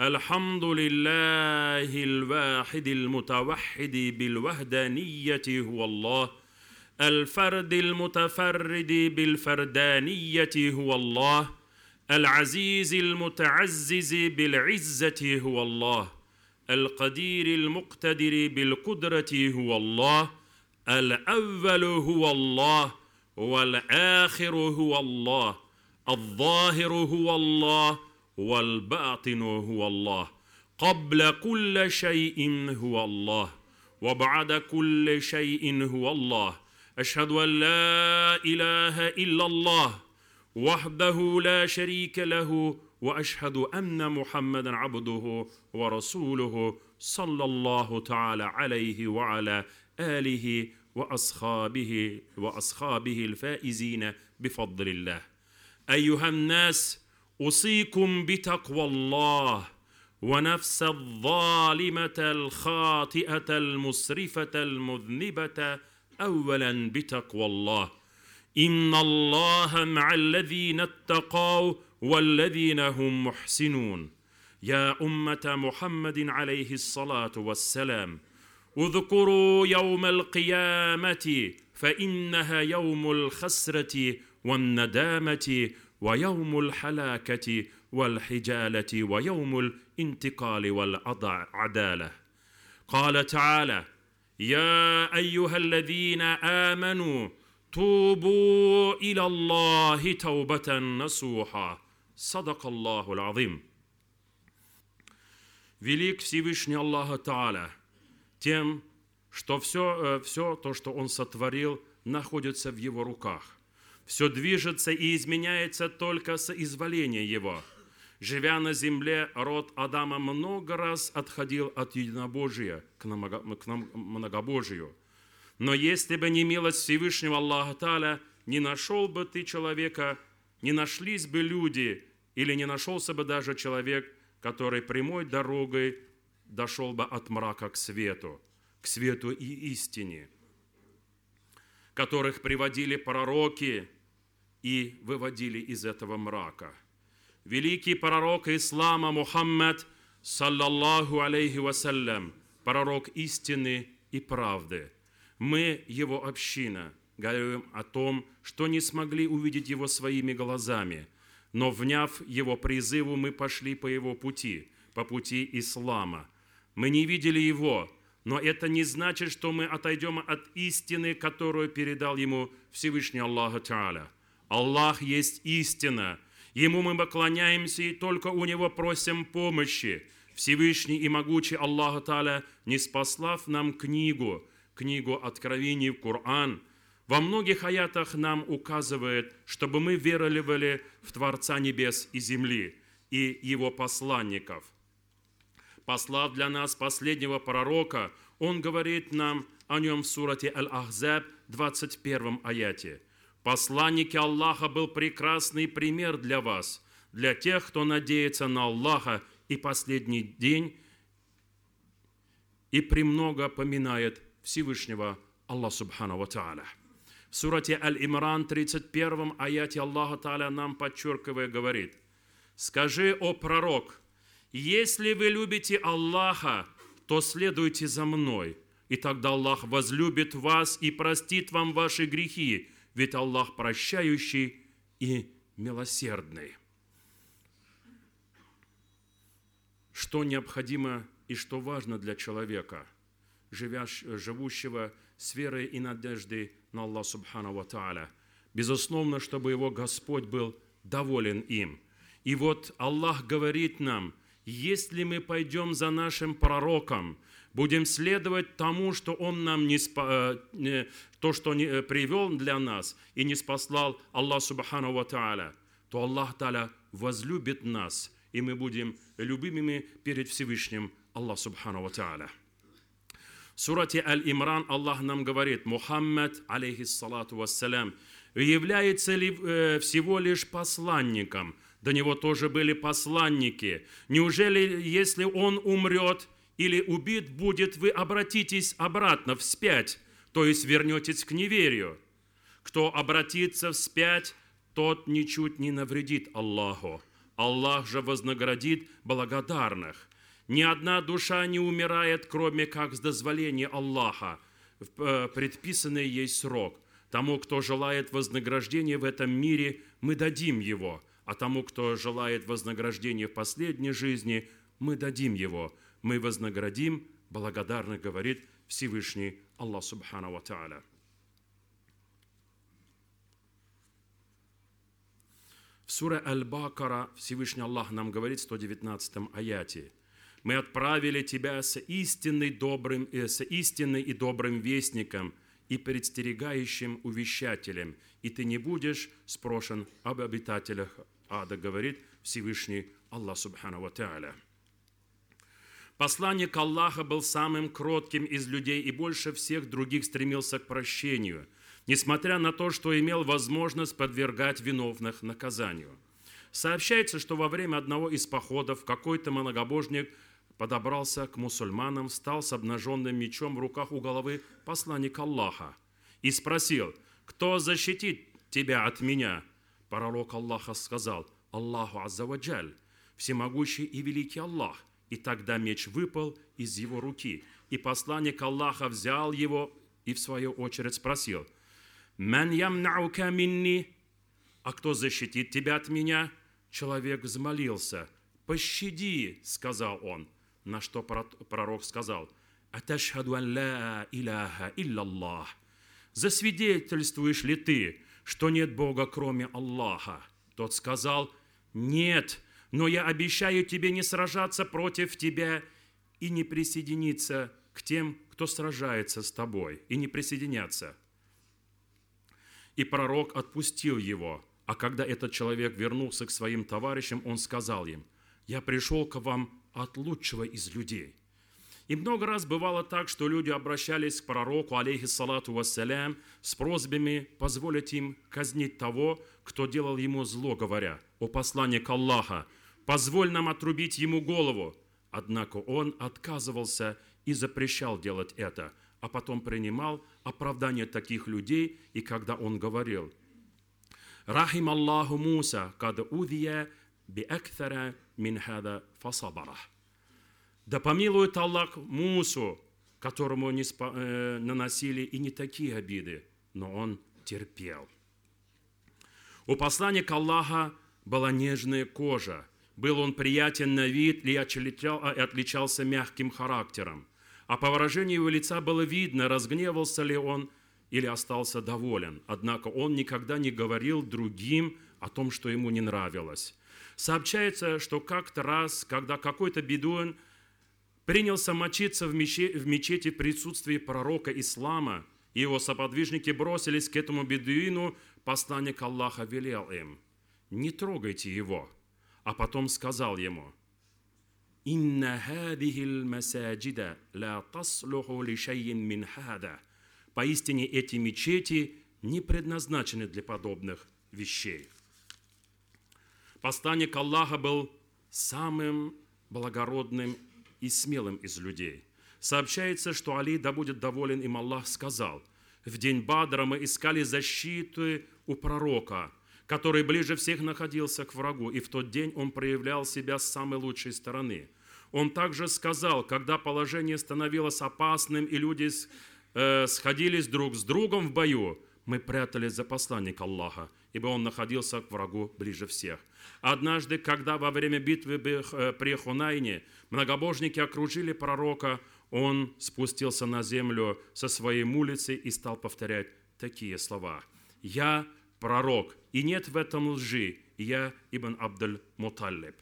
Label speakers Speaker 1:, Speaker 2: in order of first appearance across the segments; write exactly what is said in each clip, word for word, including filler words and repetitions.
Speaker 1: الحمد لله الواحد المتوحد بالوحدانية هو الله. الفرد المتفرد بالفردانية هو الله. العزيز المتعزز بالعزة هو الله. القدير المقتدر بالقدرة هو الله. الأول هو الله، والآخر هو الله، الظاهر هو الله، والباطن هو الله. قبل كل شيء هو الله، وبعد كل شيء هو الله. أشهد أن لا إله إلا الله وحده لا شريك له، وأشهد أن محمدا عبده ورسوله صلى الله تعالى عليه وعلى آله وأصحابه وأصحابه الفائزين بفضل الله. أيها الناس، أوصيكم بتقوى الله ونفس الظالمة الخاطئة المسرفة المذنبة أولا بتقوى الله. إن الله مع الذين اتقوا والذين هم محسنون. يا أمة محمد عليه الصلاة والسلام، اذكروا يوم القيامة فإنها يوم الخسرة والندامة ويوم الحلاكة والحجالة ويوم الانتقال والعدالة. قال تعالى: يا أيها الذين آمنوا توبوا إلى الله توبة نصوحا. صدق الله العظيم. Велик Всевышний Аллах Та'аля тем, что все, все то, что Он сотворил, находится в Его руках. Все движется и изменяется только соизволения Его. Живя на земле, род Адама много раз отходил от единобожия к многобожию. Но если бы не милость Всевышнего Аллаха Та'аля, не нашел бы ты человека, не нашлись бы люди, или не нашелся бы даже человек, который прямой дорогой дошел бы от мрака к свету, к свету и истине, которых приводили пророки и выводили из этого мрака. Великий пророк ислама Мухаммад, саллаллаху алейхи вассалям, пророк истины и правды. Мы, его община, говорим о том, что не смогли увидеть его своими глазами, но, вняв его призыву, мы пошли по его пути, по пути ислама. Мы не видели его, но это не значит, что мы отойдем от истины, которую передал ему Всевышний Аллах Та'аля. Аллах есть истина. Ему мы поклоняемся и только у Него просим помощи. Всевышний и могучий Аллах Та'аля, ниспослав нам книгу, книгу Откровений в Коран, во многих аятах нам указывает, чтобы мы веровали в Творца небес и земли и Его посланников. Послав для нас последнего пророка, Он говорит нам о нем в сурате Аль-Ахзаб, двадцать первом аяте. Посланник Аллаха был прекрасный пример для вас, для тех, кто надеется на Аллаха и последний день и премного поминает Всевышнего Аллаха Субхану ва Тааля. В сурате Аль-Имран, тридцать первом аяте Аллаха Тааля нам подчеркивая говорит: «Скажи, о пророк, если вы любите Аллаха, то следуйте за мной, и тогда Аллах возлюбит вас и простит вам ваши грехи, ведь Аллах прощающий и милосердный». Что необходимо и что важно для человека, живущего с верой и надеждой на Аллаха Субхану ва Тааля? Безусловно, чтобы его Господь был доволен им. И вот Аллах говорит нам: если мы пойдем за нашим пророком, будем следовать тому, что он нам не спа, не, то, что не, привел для нас и не спаслал Аллах Субхану ва Тааля, то Аллах Тааля возлюбит нас, и мы будем любимыми перед Всевышним Аллах Субхану ва Тааля. В сурате Аль-Имран Аллах нам говорит: Мухаммад, алейхиссалату вассалям, является ли э, всего лишь посланником? До него тоже были посланники. Неужели, если он умрет или убит будет, вы обратитесь обратно, вспять, то есть вернетесь к неверию? Кто обратится вспять, тот ничуть не навредит Аллаху. Аллах же вознаградит благодарных. Ни одна душа не умирает, кроме как с дозволения Аллаха, в предписанный ей срок. Тому, кто желает вознаграждения в этом мире, мы дадим его, а тому, кто желает вознаграждения в последней жизни, мы дадим его. Мы вознаградим благодарных, говорит Всевышний Аллах Субхану ва Тааля. В суре Аль-Бакара Всевышний Аллах нам говорит в сто девятнадцатом аяте: «Мы отправили тебя с истинной, добрым, э, с истинной и добрым вестником и предстерегающим увещателем, и ты не будешь спрошен об обитателях ада», говорит Всевышний Аллах Субхану ва Тааля. Посланник Аллаха был самым кротким из людей и больше всех других стремился к прощению, несмотря на то, что имел возможность подвергать виновных наказанию. Сообщается, что во время одного из походов какой-то многобожник подобрался к мусульманам, встал с обнаженным мечом в руках у головы посланника Аллаха и спросил: «Кто защитит тебя от меня?» Пророк Аллаха сказал: «Аллаху Азза ва Джаль, всемогущий и великий Аллах». И тогда меч выпал из его руки, и посланник Аллаха взял его и в свою очередь спросил: «Ман ямнаука минни?» «А кто защитит тебя от меня?» Человек взмолился: «Пощади», — сказал он. На что пророк сказал: «Аташхаду ан ла иляха илляллах». «Засвидетельствуешь ли ты, что нет Бога, кроме Аллаха?» Тот сказал: «Нет, но я обещаю тебе не сражаться против тебя и не присоединиться к тем, кто сражается с тобой, и не присоединяться». И пророк отпустил его. А когда этот человек вернулся к своим товарищам, он сказал им: «Я пришел к вам от лучшего из людей». И много раз бывало так, что люди обращались к пророку, алейхиссалату вассалям, с просьбами позволить им казнить того, кто делал ему зло, говоря: «О посланник Аллаха, позволь нам отрубить ему голову». Однако он отказывался и запрещал делать это, а потом принимал оправдание таких людей, и когда он говорил: «Рахим Аллаху Муса, кад удия би акthara мин хада фасабара». Да помилует Аллах Мусу, которому не спа, э, наносили и не такие обиды, но он терпел. У посланника Аллаха была нежная кожа, был он приятен на вид и отличался мягким характером. А по выражению его лица было видно, разгневался ли он или остался доволен. Однако он никогда не говорил другим о том, что ему не нравилось. Сообщается, что как-то раз, когда какой-то бедуин принялся мочиться в мечети, в мечети в присутствии пророка ислама, и его соподвижники бросились к этому бедуину, посланник Аллаха велел им: «Не трогайте его», а потом сказал ему: «Инна хадихил масаджида ла таслуху ли шайин мин хада». Поистине эти мечети не предназначены для подобных вещей. Посланник Аллаха был самым благородным и смелым из людей. Сообщается, что Али, да будет доволен им Аллах, сказал: «В день Бадра мы искали защиты у пророка, который ближе всех находился к врагу, и в тот день он проявлял себя с самой лучшей стороны». Он также сказал: когда положение становилось опасным и люди э, сходились друг с другом в бою, мы прятались за посланника Аллаха, ибо он находился к врагу ближе всех. Однажды, когда во время битвы при Хунайне многобожники окружили пророка, он спустился на землю со своей мулицы и стал повторять такие слова: «Я пророк, и нет в этом лжи, я Ибн Абдуль-Муталиб».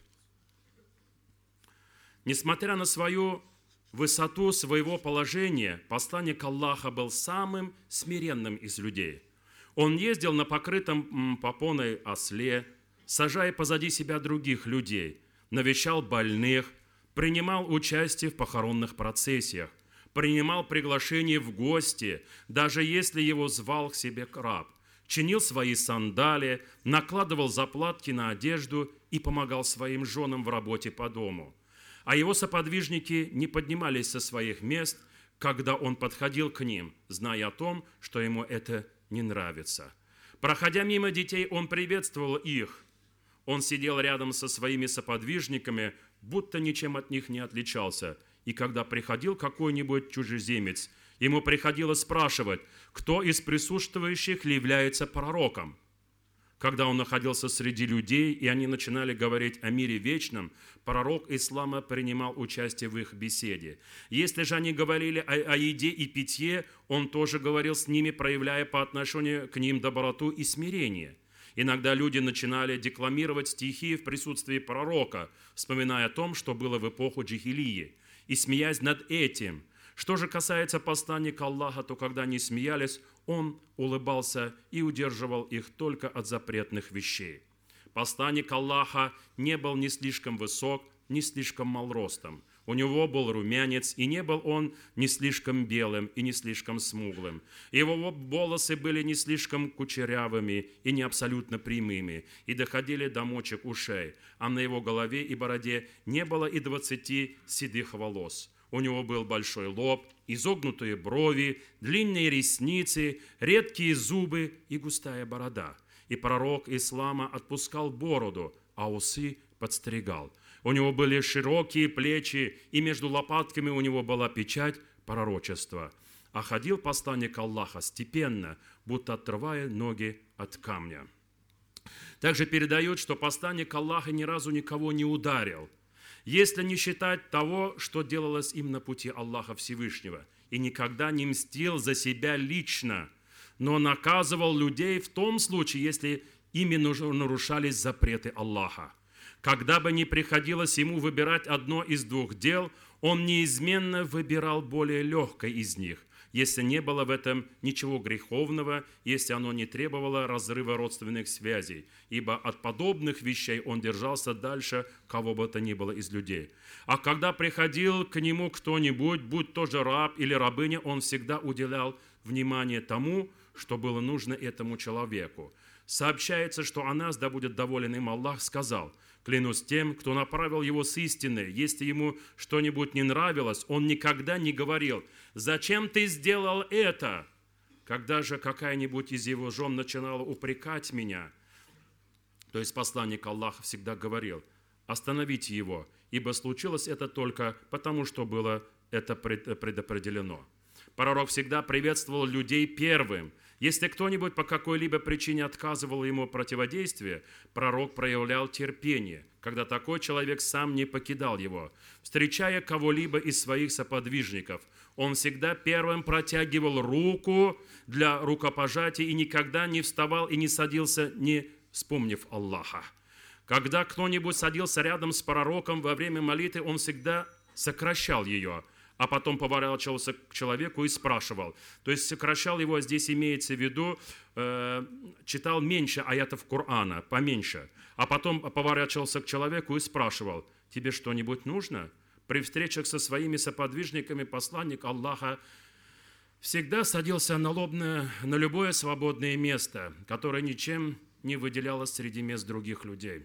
Speaker 1: Несмотря на свою высоту своего положения, посланник Аллаха был самым смиренным из людей. Он ездил на покрытом попоной осле, сажая позади себя других людей, навещал больных, принимал участие в похоронных процессиях, принимал приглашение в гости, даже если его звал к себе раб, чинил свои сандали, накладывал заплатки на одежду и помогал своим женам в работе по дому. А его соподвижники не поднимались со своих мест, когда он подходил к ним, зная о том, что ему это не нравится. Проходя мимо детей, он приветствовал их. Он сидел рядом со своими соподвижниками, будто ничем от них не отличался. И когда приходил какой-нибудь чужеземец, ему приходилось спрашивать, кто из присутствующих ли является пророком. Когда он находился среди людей, и они начинали говорить о мире вечном, пророк ислама принимал участие в их беседе. Если же они говорили о, о еде и питье, он тоже говорил с ними, проявляя по отношению к ним доброту и смирение. Иногда люди начинали декламировать стихи в присутствии пророка, вспоминая о том, что было в эпоху джахилии, и смеясь над этим. Что же касается посланника Аллаха, то когда они смеялись, он улыбался и удерживал их только от запретных вещей. Посланник Аллаха не был ни слишком высок, ни слишком мал ростом. У него был румянец, и не был он ни слишком белым и не слишком смуглым. Его волосы были не слишком кучерявыми и не абсолютно прямыми, и доходили до мочек ушей, а на его голове и бороде не было и двадцати седых волос. У него был большой лоб, изогнутые брови, длинные ресницы, редкие зубы и густая борода. И пророк ислама отпускал бороду, а усы подстригал. У него были широкие плечи, и между лопатками у него была печать пророчества. А ходил посланник Аллаха степенно, будто отрывая ноги от камня. Также передают, что посланник Аллаха ни разу никого не ударил, если не считать того, что делалось им на пути Аллаха Всевышнего, и никогда не мстил за себя лично, но наказывал людей в том случае, если ими нарушались запреты Аллаха. Когда бы ни приходилось ему выбирать одно из двух дел, он неизменно выбирал более легкое из них, если не было в этом ничего греховного, если оно не требовало разрыва родственных связей, ибо от подобных вещей он держался дальше кого бы то ни было из людей. А когда приходил к нему кто-нибудь, будь то же раб или рабыня, он всегда уделял внимание тому, что было нужно этому человеку. Сообщается, что Анас, да будет доволен им Аллах, сказал: «Клянусь тем, кто направил его с истины, если ему что-нибудь не нравилось, он никогда не говорил: „Зачем ты сделал это?“ Когда же какая-нибудь из его жен начинала упрекать меня, то есть посланник Аллаха всегда говорил: „Остановите его, ибо случилось это только потому, что было это предопределено“». Пророк всегда приветствовал людей первым. Если кто-нибудь по какой-либо причине отказывал ему противодействие, пророк проявлял терпение, когда такой человек сам не покидал его. Встречая кого-либо из своих соподвижников, он всегда первым протягивал руку для рукопожатия и никогда не вставал и не садился, не вспомнив Аллаха. Когда кто-нибудь садился рядом с пророком во время молитвы, он всегда сокращал ее, а потом поворачивался к человеку и спрашивал. То есть сокращал его, здесь имеется в виду, э, читал меньше аятов Корана, поменьше. А потом поворачивался к человеку и спрашивал: «Тебе что-нибудь нужно?» При встречах со своими соподвижниками посланник Аллаха всегда садился на, лобное, на любое свободное место, которое ничем не выделялось среди мест других людей.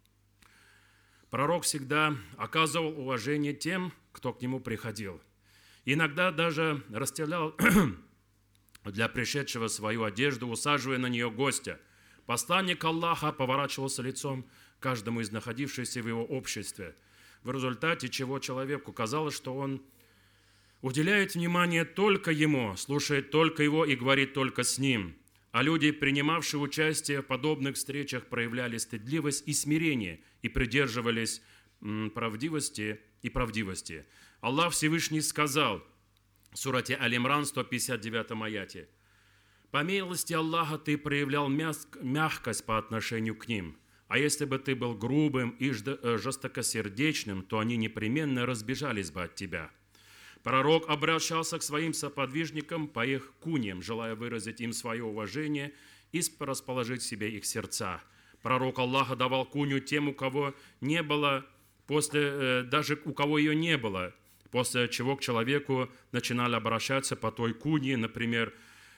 Speaker 1: Пророк всегда оказывал уважение тем, кто к нему приходил. Иногда даже расстелял для пришедшего свою одежду, усаживая на нее гостя. Посланник Аллаха поворачивался лицом к каждому из находившихся в его обществе, в результате чего человеку казалось, что он уделяет внимание только ему, слушает только его и говорит только с ним. А люди, принимавшие участие в подобных встречах, проявляли стыдливость и смирение и придерживались правдивости и правдивости. Аллах Всевышний сказал в сурате Аль-Имран, сто пятьдесят девятом аяте: «По милости Аллаха ты проявлял мягкость по отношению к ним, а если бы ты был грубым и жестокосердечным, то они непременно разбежались бы от тебя». Пророк обращался к своим соподвижникам по их куньям, желая выразить им свое уважение и расположить в себе их сердца. Пророк Аллаха давал кунью тем, у кого не было, после, даже у кого ее не было, после чего к человеку начинали обращаться по той кунье, например,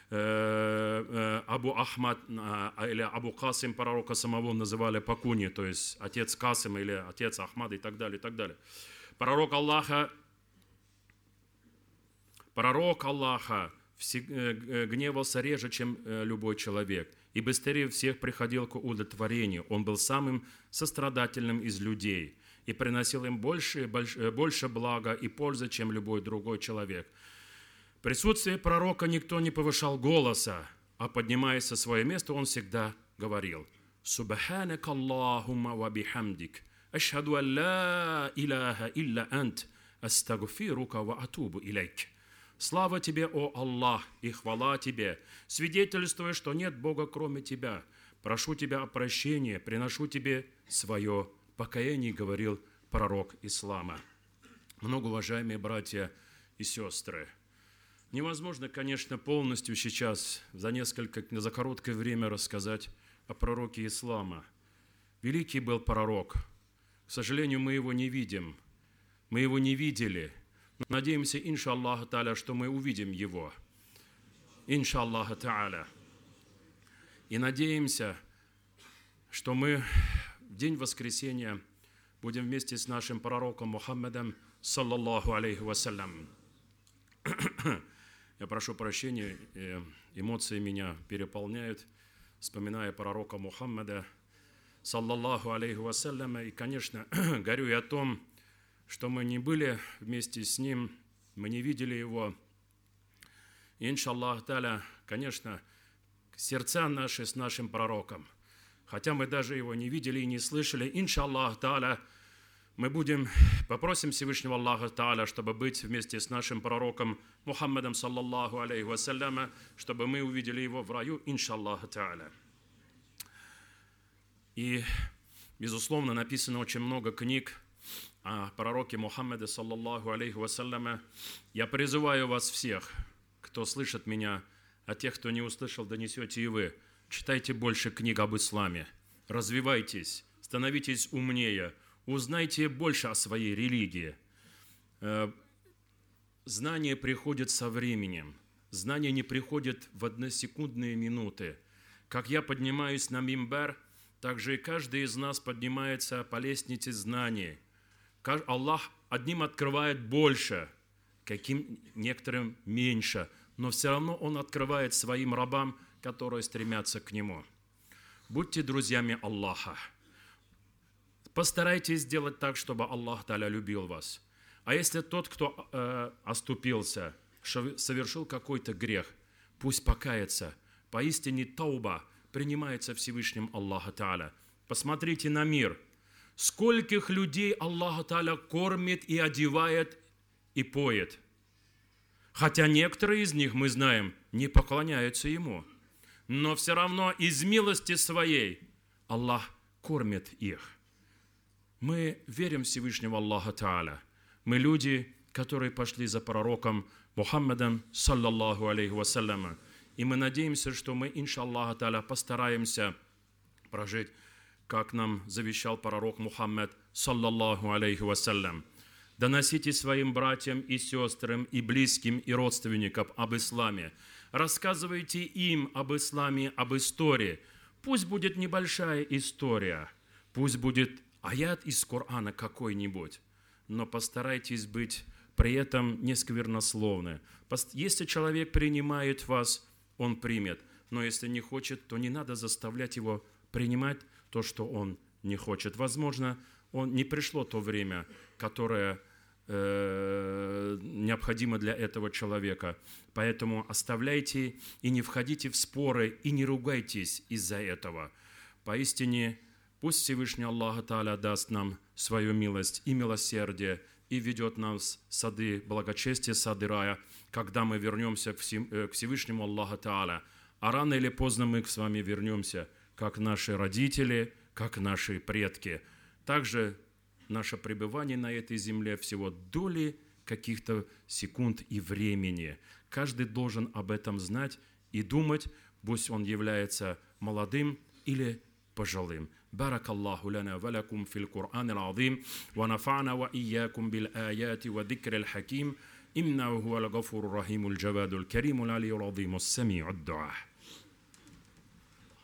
Speaker 1: Абу Ахмад или Абу Касим, пророка самого называли по кунье, то есть отец Касим или отец Ахмад и так далее, и так далее. Пророк Аллаха Пророк Аллаха гневался реже, чем любой человек, и быстрее всех приходил к удовлетворению. Он был самым сострадательным из людей и приносил им больше, больше, больше блага и пользы, чем любой другой человек. В присутствии пророка никто не повышал голоса, а поднимаясь со своего места, он всегда говорил: «Субханак Аллахумма ва бихамдик, ашхаду ан ла илаха илля ант, астагфирука ва атубу илейк». Слава Тебе, о Аллах, и хвала Тебе, свидетельствуя, что нет Бога, кроме Тебя. Прошу Тебя о прощении, приношу Тебе свое покаяние, говорил пророк ислама. Многоуважаемые братья и сестры, невозможно, конечно, полностью сейчас за несколько, за короткое время рассказать о пророке ислама. Великий был пророк. К сожалению, мы его не видим. Мы его не видели. Надеемся, иншаллаху та'аля, что мы увидим его. Иншаллаху та'аля. И надеемся, что мы в день воскресения будем вместе с нашим пророком Мухаммадом, саллаллаху алейхи вассалям. Я прошу прощения, эмоции меня переполняют, вспоминая пророка Мухаммада, саллаллаху алейхи вассалям. И, конечно, горюю о том, что мы не были вместе с ним, мы не видели его. Иншаллах та'аля, конечно, сердца наши с нашим пророком. Хотя мы даже его не видели и не слышали, иншаллах та'аля, мы будем, попросим Всевышнего Аллаха та'аля, чтобы быть вместе с нашим пророком Мухаммадом, саллаллаху алейхи вассаляма, чтобы мы увидели его в раю, иншаллах та'аля. И, безусловно, написано очень много книг о пророке Мухаммаде, саллаллаху алейхи вассаляма. Я призываю вас всех, кто слышит меня, а тех, кто не услышал, донесете и вы. Читайте больше книг об исламе, развивайтесь, становитесь умнее, узнайте больше о своей религии. Знание приходит со временем, знание не приходит в односекундные минуты. Как я поднимаюсь на мимбар, так же и каждый из нас поднимается по лестнице знаний. Аллах одним открывает больше, каким некоторым меньше, но все равно Он открывает своим рабам, которые стремятся к Нему. Будьте друзьями Аллаха. Постарайтесь сделать так, чтобы Аллах Та'аля любил вас. А если тот, кто э, оступился, совершил какой-то грех, пусть покается. Поистине тауба принимается Всевышним Аллаха Та'аля. Посмотрите на мир. Скольких людей Аллах Та'аля кормит и одевает и поет. Хотя некоторые из них, мы знаем, не поклоняются Ему. Но все равно из милости Своей Аллах кормит их. Мы верим в Всевышнего Аллаха Та'аля. Мы люди, которые пошли за пророком Мухаммадом, саллаллаху алейхи вассаляма. И мы надеемся, что мы, иншаллаху та'аля, постараемся прожить, как нам завещал пророк Мухаммад, саллаллаху алейхи вассалям. Доносите своим братьям и сестрам, и близким, и родственникам об исламе. Рассказывайте им об исламе, об истории. Пусть будет небольшая история, пусть будет аят из Корана какой-нибудь, но постарайтесь быть при этом не сквернословны. Если человек принимает вас, он примет. Но если не хочет, то не надо заставлять его принимать то, что он не хочет. Возможно, он, не пришло то время, которое э, необходимо для этого человека. Поэтому оставляйте и не входите в споры, и не ругайтесь из-за этого. Поистине, пусть Всевышний Аллах Та'аля даст нам свою милость и милосердие, и ведет нас в сады благочестия, сады рая, когда мы вернемся к Всевышнему Аллаху Та'аля. А рано или поздно мы с вами вернемся, как наши родители, как наши предки. Также наше пребывание на этой земле всего доли каких-то секунд и времени. Каждый должен об этом знать и думать, пусть он является молодым или пожилым. بارك الله لنا ولكم في القرآن العظيم ونفعنا وإياكم بالآيات وذكر الحكيم إنه هو الغفور الرحيم الجواد الكريم العلي العظيم السميع الدعاء.